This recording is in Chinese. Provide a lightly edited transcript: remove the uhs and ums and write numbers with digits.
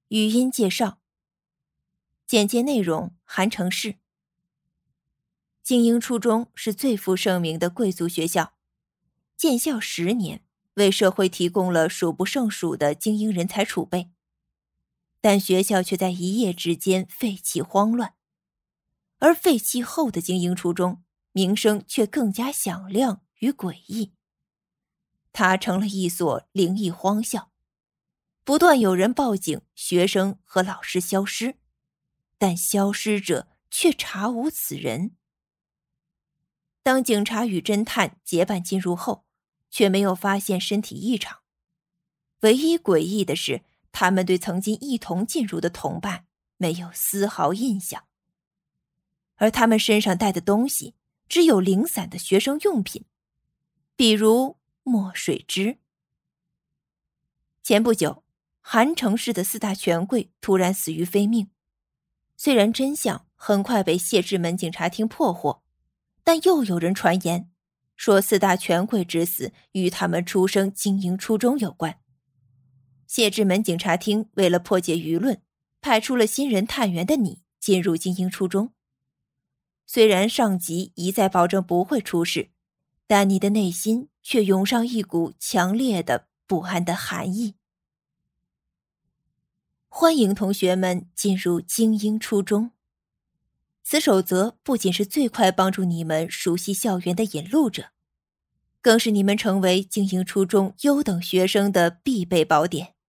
语音介绍。简介内容：韩城市。精英初中是最负盛名的贵族学校，建校10年，为社会提供了数不胜数的精英人才储备。但学校却在一夜之间废弃荒乱，而废弃后的精英初中，名声却更加响亮与诡异。它成了一所灵异荒校，不断有人报警，学生和老师消失，但消失者却查无此人。当警察与侦探结伴进入后，却没有发现身体异常。唯一诡异的是，他们对曾经一同进入的同伴没有丝毫印象，而他们身上带的东西只有零散的学生用品，比如墨水汁。前不久，韩城市的4大权贵突然死于非命，虽然真相很快被谢之门警察厅破获，但又有人传言说4大权贵之死与他们出生精英初中有关。谢之门警察厅为了破解舆论，派出了新人探员的你进入精英初中。虽然上级一再保证不会出事，但你的内心却涌上一股强烈的不安的寒意。欢迎同学们进入精英初中。此守则不仅是最快帮助你们熟悉校园的引路者，更是你们成为精英初中优等学生的必备宝典。